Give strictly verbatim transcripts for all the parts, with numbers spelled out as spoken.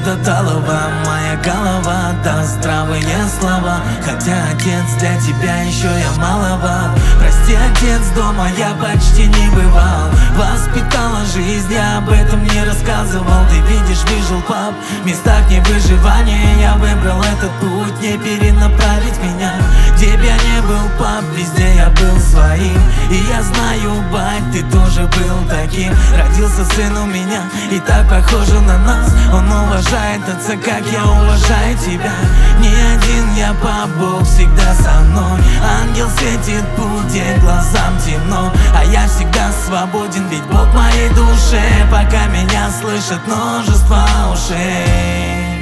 до талого, моя голова даст здравые слова. Хотя, отец, для тебя еще я маловат. Прости, отец, дома я почти не бывал. Воспитала жизнь, я об этом не рассказывал. Ты видишь, выжил пап, в местах невыживания. Я выбрал этот путь, не перенаправить меня. Где б я не был, пап, везде я был своим. И я знаю, бать, ты тоже был таким. Родился сын у меня и так похоже на нас. Он уважает отца, как я уважаю тебя. Не один я, пап, Бог всегда со мной. Ангел светит путь, где глазам темно. А я всегда свободен, ведь Бог в моей душе. Пока меня слышит множество ушей.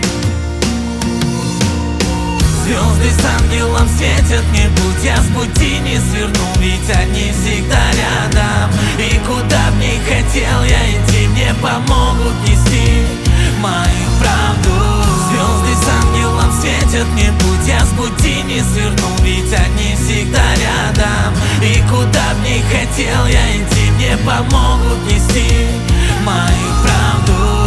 Звезды с ангелом светят мне путь, я с пути не сверну, ведь они всегда рядом. И куда б ни хотел я идти, мне помогут нести мою правду. Звезды с ангелом светят мне путь, я с пути не сверну, ведь они всегда рядом. И куда б ни хотел я идти, мне помогут нести мою правду.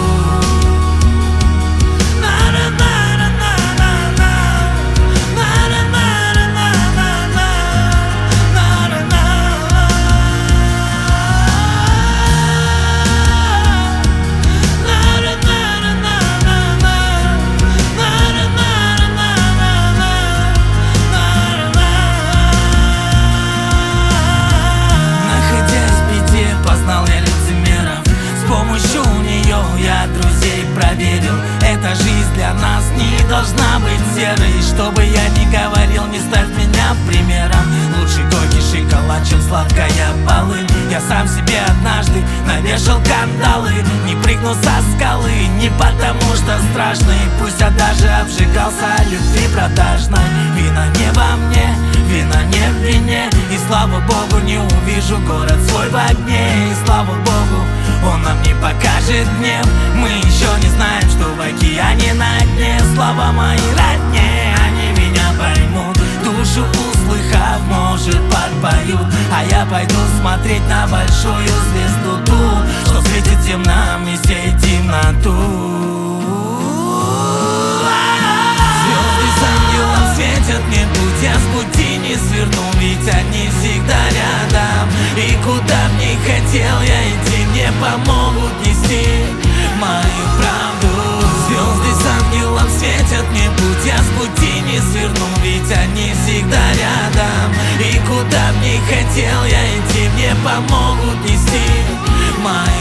Я друзей проверил, эта жизнь для нас не должна быть серой. И что бы я ни говорил, не ставь меня примером. Лучше горький шоколад, чем сладкая полынь. Я сам себе однажды навешал кандалы, не прыгну со скалы, не потому что страшно. И пусть я даже обжигался о любви продажной. Вина не во мне, вина не в вине. И слава богу, не увижу город свой в огне. И слава богу, он нам не покажет гнев. Мы еще не знаем, что в океане на дне. Слова мои родне, они меня поймут. Душу услыхав, может, подпоют. А я пойду смотреть на большую звезду, ту, что светит всем нам и сеет темноту. Звезды с ангелом светят мне путь, я с пути не сверну, ведь они всегда рядом. И куда б ни хотел я идти, мне помогут нести мою правду. Звезды с ангелом светят мне путь, я с пути не сверну, ведь они всегда рядом. И куда б ни хотел я идти, мне помогут нести мою